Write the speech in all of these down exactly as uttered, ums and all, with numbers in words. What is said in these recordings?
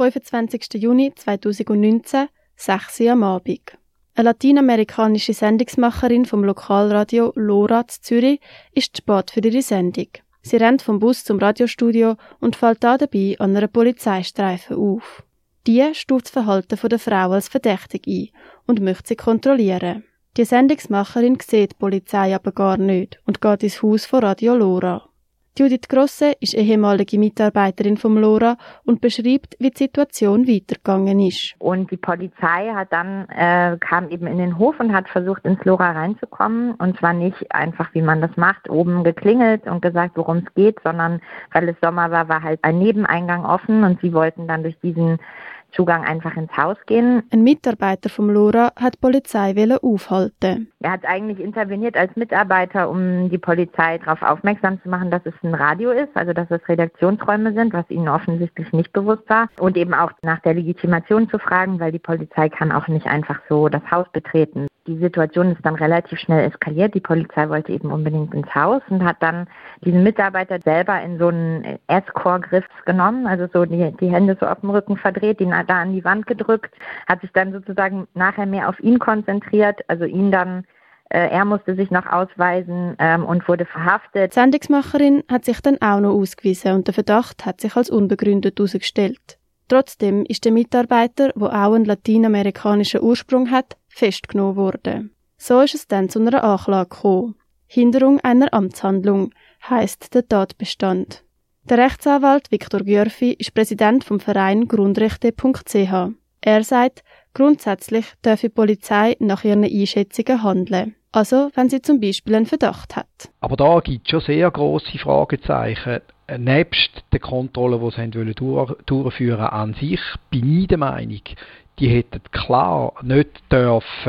fünfundzwanzigsten Juni zweitausendneunzehn, sechs Uhr am Abend. Eine lateinamerikanische Sendungsmacherin vom Lokalradio LoRa zu Zürich ist spät für ihre Sendung. Sie rennt vom Bus zum Radiostudio und fällt dabei an einer Polizeistreife auf. Die stuft das Verhalten der Frau als verdächtig ein und möchte sie kontrollieren. Die Sendungsmacherin sieht die Polizei aber gar nicht und geht ins Haus von Radio LoRa. Judith Grosse ist ehemalige Mitarbeiterin vom LoRa und beschreibt, wie die Situation weitergegangen ist. Und die Polizei hat dann äh, kam eben in den Hof und hat versucht, ins LoRa reinzukommen. Und zwar nicht einfach, wie man das macht, oben geklingelt und gesagt, worum es geht, sondern weil es Sommer war, war halt ein Nebeneingang offen und sie wollten dann durch diesen Zugang einfach ins Haus gehen. Ein Mitarbeiter vom LoRa hat die Polizei aufhalten. Er hat eigentlich interveniert als Mitarbeiter, um die Polizei darauf aufmerksam zu machen, dass es ein Radio ist, also dass es Redaktionsräume sind, was ihnen offensichtlich nicht bewusst war. Und eben auch nach der Legitimation zu fragen, weil die Polizei kann auch nicht einfach so das Haus betreten. Die Situation ist dann relativ schnell eskaliert. Die Polizei wollte eben unbedingt ins Haus und hat dann diesen Mitarbeiter selber in so einen Escort-Griff genommen, also so die, die Hände so auf dem Rücken verdreht, ihn da an die Wand gedrückt, hat sich dann sozusagen nachher mehr auf ihn konzentriert, also ihn dann, äh, er musste sich noch ausweisen ähm, und wurde verhaftet. Die Sendungsmacherin hat sich dann auch noch ausgewiesen und der Verdacht hat sich als unbegründet herausgestellt. Trotzdem ist der Mitarbeiter, der auch einen lateinamerikanischen Ursprung hat, festgenommen worden. So ist es dann zu einer Anklage gekommen. Hinderung einer Amtshandlung heisst der Tatbestand. Der Rechtsanwalt Viktor Gjörfi ist Präsident vom Verein Grundrechte punkt c h. Er sagt, grundsätzlich dürfe die Polizei nach ihren Einschätzungen handeln. Also, wenn sie zum Beispiel einen Verdacht hat. Aber da gibt es schon sehr grosse Fragezeichen. Nebst der Kontrolle, die sie wollen durch, durchführen an sich, bin ich der Meinung, die hätten klar nicht dürfen,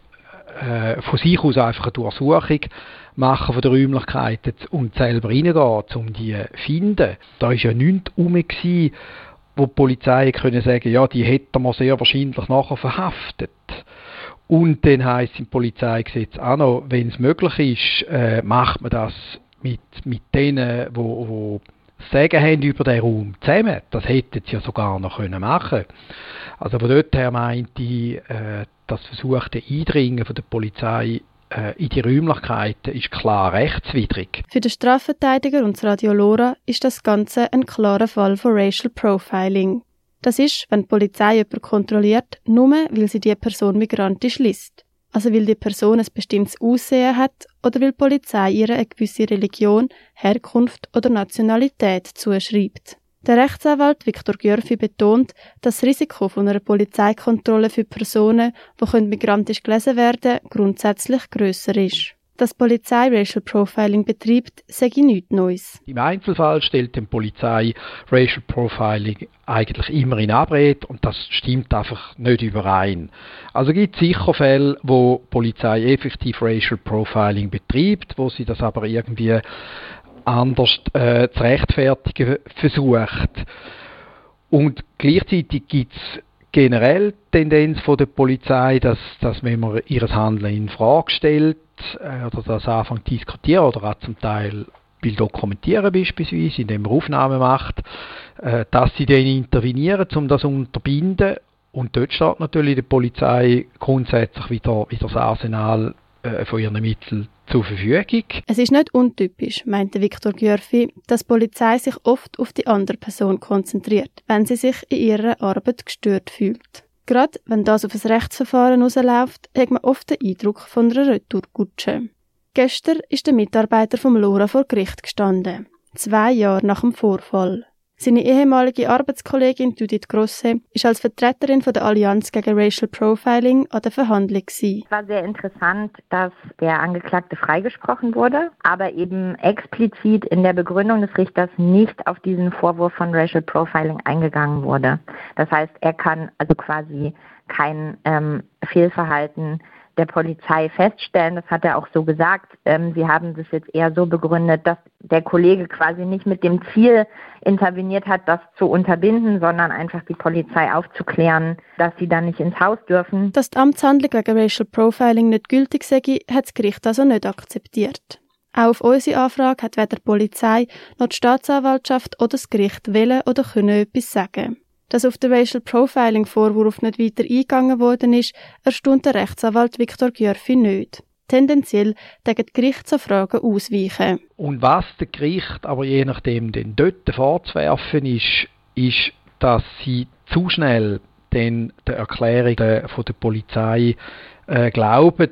äh, von sich aus einfach eine Durchsuchung machen von den Räumlichkeiten und selber reingehen, um die zu finden. Da war ja nichts rum, wo die Polizei können sagen, ja, die hätten wir sehr wahrscheinlich nachher verhaftet. Und dann heisst es im Polizeigesetz auch noch, wenn es möglich ist, äh, macht man das mit, mit denen, die wo, wo Sagen haben über den Raum zusammen. Das hätten sie ja sogar noch können machen. Also von dort her meinte ich, äh, das versuchte Eindringen von der Polizei äh, in die Räumlichkeiten ist klar rechtswidrig. Für den Strafverteidiger und das Radio LoRa ist das Ganze ein klarer Fall von Racial Profiling. Das ist, wenn die Polizei jemanden kontrolliert, nur weil sie die Person migrantisch liest. Also weil die Person ein bestimmtes Aussehen hat oder weil die Polizei ihr eine gewisse Religion, Herkunft oder Nationalität zuschreibt. Der Rechtsanwalt Viktor Gjörfi betont, dass das Risiko von einer Polizeikontrolle für Personen, die migrantisch gelesen werden, grundsätzlich grösser ist. Dass die Polizei Racial Profiling betreibt, sei nichts Neues. Im Einzelfall stellt die Polizei Racial Profiling eigentlich immer in Abrede und das stimmt einfach nicht überein. Also gibt es sicher Fälle, wo die Polizei effektiv Racial Profiling betreibt, wo sie das aber irgendwie anders äh, zu rechtfertigen versucht. Und gleichzeitig gibt es generell die Tendenz von der Polizei, dass, dass wenn man ihr Handeln in Frage stellt äh, oder das anfängt zu diskutieren oder auch zum Teil will dokumentieren beispielsweise, indem man Aufnahmen macht, äh, dass sie dann intervenieren, um das zu unterbinden. Und dort steht natürlich der Polizei grundsätzlich wieder, wieder das Arsenal äh, von ihren Mitteln zur Verfügung. Es ist nicht untypisch, meinte Viktor Gjörfi, dass die Polizei sich oft auf die andere Person konzentriert, wenn sie sich in ihrer Arbeit gestört fühlt. Gerade wenn das auf ein Rechtsverfahren rausläuft, hat man oft den Eindruck von einer Retourkutsche. Gestern ist der Mitarbeiter vom LoRa vor Gericht gestanden, zwei Jahre nach dem Vorfall. Seine ehemalige Arbeitskollegin Judith Grosse ist als Vertreterin von der Allianz gegen Racial Profiling an der Verhandlung gewesen. Es war sehr interessant, dass der Angeklagte freigesprochen wurde, aber eben explizit in der Begründung des Richters nicht auf diesen Vorwurf von Racial Profiling eingegangen wurde. Das heißt, er kann also quasi kein ähm, Fehlverhalten der Polizei feststellen. Das hat er auch so gesagt. Ähm, sie haben das jetzt eher so begründet, dass der Kollege quasi nicht mit dem Ziel interveniert hat, das zu unterbinden, sondern einfach die Polizei aufzuklären, dass sie dann nicht ins Haus dürfen. Dass die Amtshandlung wegen Racial Profiling nicht gültig sei, hat das Gericht also nicht akzeptiert. Auch auf unsere Anfrage hat weder die Polizei noch die Staatsanwaltschaft oder das Gericht wollen oder können etwas sagen. Dass auf den Racial Profiling-Vorwurf nicht weiter eingegangen worden ist, erstaunt der Rechtsanwalt Viktor Gjörfi nicht. Tendenziell dürfen die Gerichte so Fragen ausweichen. Und was der Gericht aber je nachdem den dort vorzuwerfen ist, ist, dass sie zu schnell den der Erklärungen von der Polizei äh, glauben.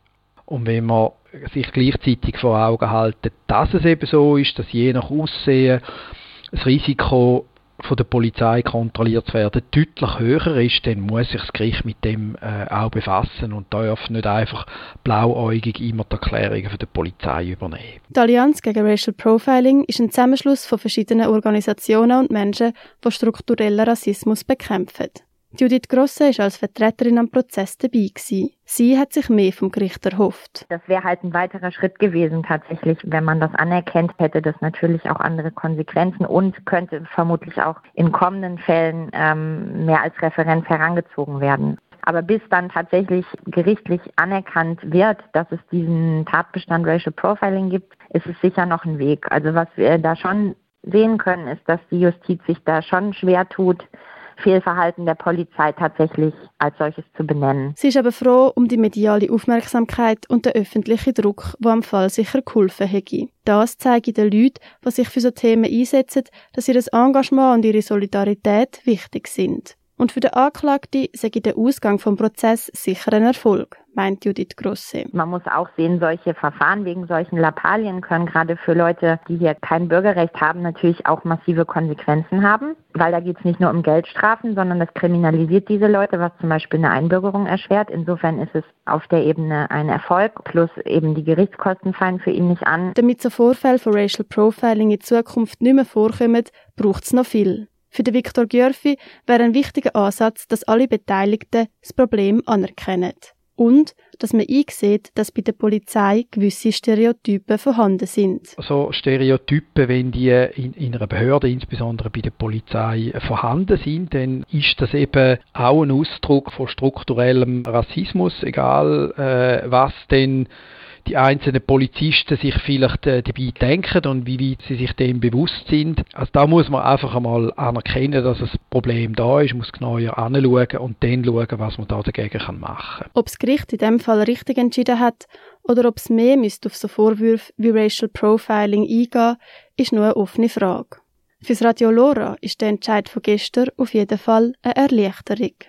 Und wenn man sich gleichzeitig vor Augen halten, dass es eben so ist, dass je nach Aussehen das Risiko von der Polizei kontrolliert zu werden deutlich höher ist, dann muss sich das Gericht mit dem äh, auch befassen und darf nicht einfach blauäugig immer die Erklärungen von der Polizei übernehmen. Die Allianz gegen Racial Profiling ist ein Zusammenschluss von verschiedenen Organisationen und Menschen, die strukturellen Rassismus bekämpfen. Judith Grosse war als Vertreterin am Prozess dabei gewesen. Sie hat sich mehr vom Gericht erhofft. Das wäre halt ein weiterer Schritt gewesen tatsächlich. Wenn man das anerkennt, hätte das natürlich auch andere Konsequenzen und könnte vermutlich auch in kommenden Fällen ähm, mehr als Referenz herangezogen werden. Aber bis dann tatsächlich gerichtlich anerkannt wird, dass es diesen Tatbestand Racial Profiling gibt, ist es sicher noch ein Weg. Also was wir da schon sehen können, ist, dass die Justiz sich da schon schwer tut, Fehlverhalten der Polizei tatsächlich als solches zu benennen. Sie ist aber froh um die mediale Aufmerksamkeit und den öffentlichen Druck, der am Fall sicher geholfen hätte. Das zeigt den Leuten, die sich für so Themen einsetzen, dass ihr Engagement und ihre Solidarität wichtig sind. Und für den Anklagten sei der Ausgang vom Prozess sicher ein Erfolg, meint Judith Grosse. Man muss auch sehen, solche Verfahren wegen solchen Lappalien können gerade für Leute, die hier kein Bürgerrecht haben, natürlich auch massive Konsequenzen haben, weil da geht es nicht nur um Geldstrafen, sondern das kriminalisiert diese Leute, was zum Beispiel eine Einbürgerung erschwert. Insofern ist es auf der Ebene ein Erfolg, plus eben die Gerichtskosten fallen für ihn nicht an. Damit so Vorfälle von Racial Profiling in Zukunft nicht mehr vorkommen, braucht es noch viel. Für den Viktor Gjörfi wäre ein wichtiger Ansatz, dass alle Beteiligten das Problem anerkennen. Und, dass man einsieht, dass bei der Polizei gewisse Stereotypen vorhanden sind. So Stereotypen, wenn die in, in einer Behörde, insbesondere bei der Polizei, vorhanden sind, dann ist das eben auch ein Ausdruck von strukturellem Rassismus, egal äh, was denn die einzelnen Polizisten sich vielleicht äh, dabei denken und wie weit sie sich dem bewusst sind. Also da muss man einfach einmal anerkennen, dass das Problem da ist, muss genauer anschauen und dann schauen, was man da dagegen machen kann. Ob das Gericht in diesem Fall richtig entschieden hat oder ob es mehr müsste auf so Vorwürfe wie Racial Profiling eingehen, ist nur eine offene Frage. Fürs Radio Lora ist der Entscheid von gestern auf jeden Fall eine Erleichterung.